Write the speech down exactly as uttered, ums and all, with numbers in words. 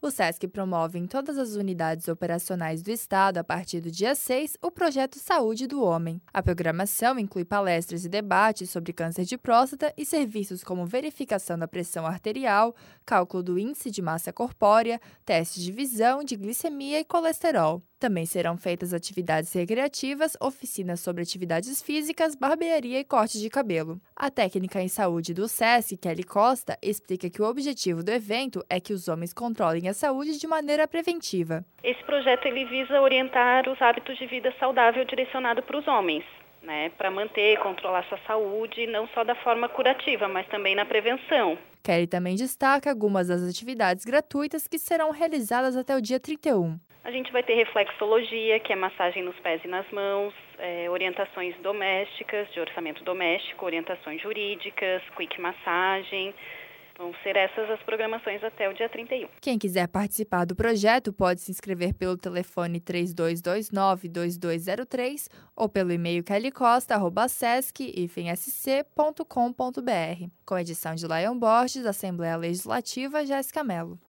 O SESC promove em todas as unidades operacionais do Estado, a partir do dia seis, o projeto Saúde do Homem. A programação inclui palestras e debates sobre câncer de próstata e serviços como verificação da pressão arterial, cálculo do índice de massa corpórea, testes de visão, de glicemia e colesterol. Também serão feitas atividades recreativas, oficinas sobre atividades físicas, barbearia e corte de cabelo. A técnica em saúde do SESC, Kelly Costa, explica que o objetivo do evento é que os homens controlem a saúde de maneira preventiva. Esse projeto ele visa orientar os hábitos de vida saudável direcionado para os homens, né, para manter e controlar sua saúde, não só da forma curativa, mas também na prevenção. Kelly também destaca algumas das atividades gratuitas que serão realizadas até o dia trinta e um. A gente vai ter reflexologia, que é massagem nos pés e nas mãos, é, orientações domésticas, de orçamento doméstico, orientações jurídicas, quick massagem. Vão ser essas as programações até o dia trinta e um. Quem quiser participar do projeto pode se inscrever pelo telefone três dois dois nove, dois dois zero três ou pelo e-mail kellycosta arroba sesc s c ponto com ponto b r. Com edição de Lion Borges, Assembleia Legislativa, Jéssica Mello.